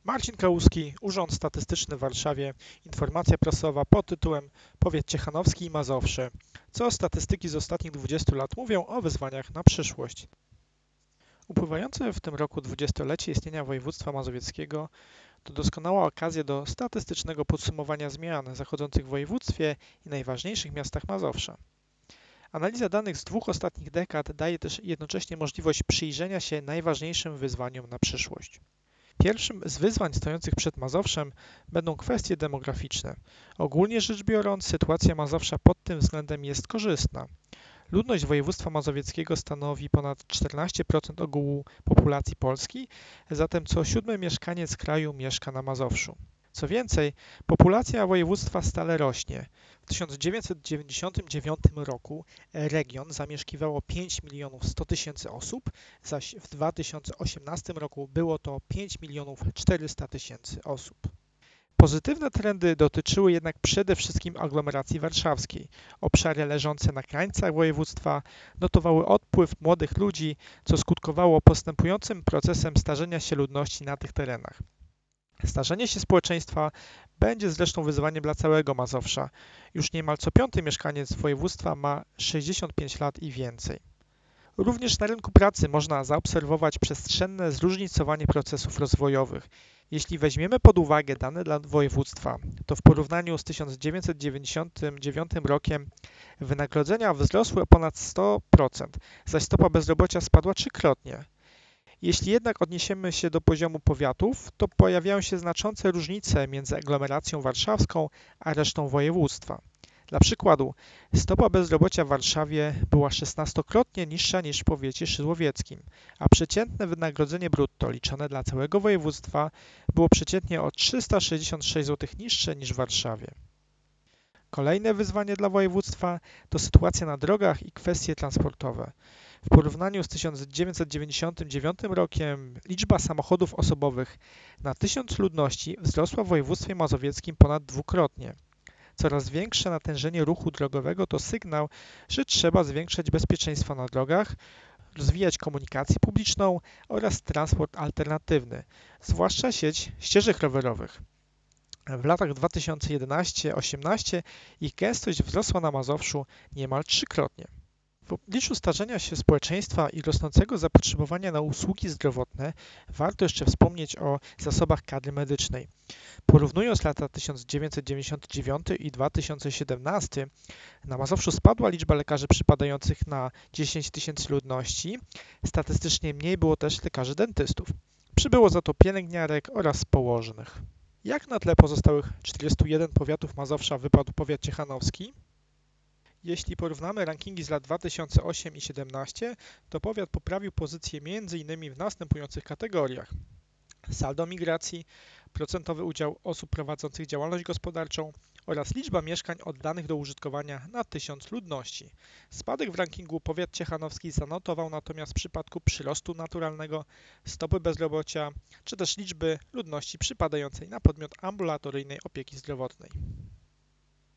Marcin Kałuski, Urząd Statystyczny w Warszawie, informacja prasowa pod tytułem Powiat Ciechanowski i Mazowsze. Co statystyki z ostatnich 20 lat mówią o wyzwaniach na przyszłość? Upływające w tym roku 20-lecie istnienia województwa mazowieckiego to doskonała okazja do statystycznego podsumowania zmian zachodzących w województwie i najważniejszych miastach Mazowsza. Analiza danych z dwóch ostatnich dekad daje też jednocześnie możliwość przyjrzenia się najważniejszym wyzwaniom na przyszłość. Pierwszym z wyzwań stojących przed Mazowszem będą kwestie demograficzne. Ogólnie rzecz biorąc, sytuacja Mazowsza pod tym względem jest korzystna. Ludność województwa mazowieckiego stanowi ponad 14% ogółu populacji Polski, zatem co siódmy mieszkaniec kraju mieszka na Mazowszu. Co więcej, populacja województwa stale rośnie. W 1999 roku region zamieszkiwało 5 100 000 osób, zaś w 2018 roku było to 5 400 000 osób. Pozytywne trendy dotyczyły jednak przede wszystkim aglomeracji warszawskiej. Obszary leżące na krańcach województwa notowały odpływ młodych ludzi, co skutkowało postępującym procesem starzenia się ludności na tych terenach. Starzenie się społeczeństwa będzie zresztą wyzwaniem dla całego Mazowsza. Już niemal co piąty mieszkaniec województwa ma 65 lat i więcej. Również na rynku pracy można zaobserwować przestrzenne zróżnicowanie procesów rozwojowych. Jeśli weźmiemy pod uwagę dane dla województwa, to w porównaniu z 1999 rokiem wynagrodzenia wzrosły o ponad 100%, zaś stopa bezrobocia spadła trzykrotnie. Jeśli jednak odniesiemy się do poziomu powiatów, to pojawiają się znaczące różnice między aglomeracją warszawską a resztą województwa. Dla przykładu, stopa bezrobocia w Warszawie była 16-krotnie niższa niż w powiecie szydłowieckim, a przeciętne wynagrodzenie brutto liczone dla całego województwa było przeciętnie o 366 zł niższe niż w Warszawie. Kolejne wyzwanie dla województwa to sytuacja na drogach i kwestie transportowe. W porównaniu z 1999 rokiem liczba samochodów osobowych na 1000 ludności wzrosła w województwie mazowieckim ponad dwukrotnie. Coraz większe natężenie ruchu drogowego to sygnał, że trzeba zwiększać bezpieczeństwo na drogach, rozwijać komunikację publiczną oraz transport alternatywny, zwłaszcza sieć ścieżek rowerowych. W latach 2011-18 ich gęstość wzrosła na Mazowszu niemal trzykrotnie. W obliczu starzenia się społeczeństwa i rosnącego zapotrzebowania na usługi zdrowotne warto jeszcze wspomnieć o zasobach kadry medycznej. Porównując lata 1999 i 2017, na Mazowszu spadła liczba lekarzy przypadających na 10 000 ludności, statystycznie mniej było też lekarzy dentystów. Przybyło za to pielęgniarek oraz położnych. Jak na tle pozostałych 41 powiatów Mazowsza wypadł powiat ciechanowski? Jeśli porównamy rankingi z lat 2008 i 2017, to powiat poprawił pozycję m.in. w następujących kategoriach: saldo migracji, procentowy udział osób prowadzących działalność gospodarczą oraz liczba mieszkań oddanych do użytkowania na 1000 ludności. Spadek w rankingu powiat ciechanowski zanotował natomiast w przypadku przyrostu naturalnego, stopy bezrobocia czy też liczby ludności przypadającej na podmiot ambulatoryjnej opieki zdrowotnej.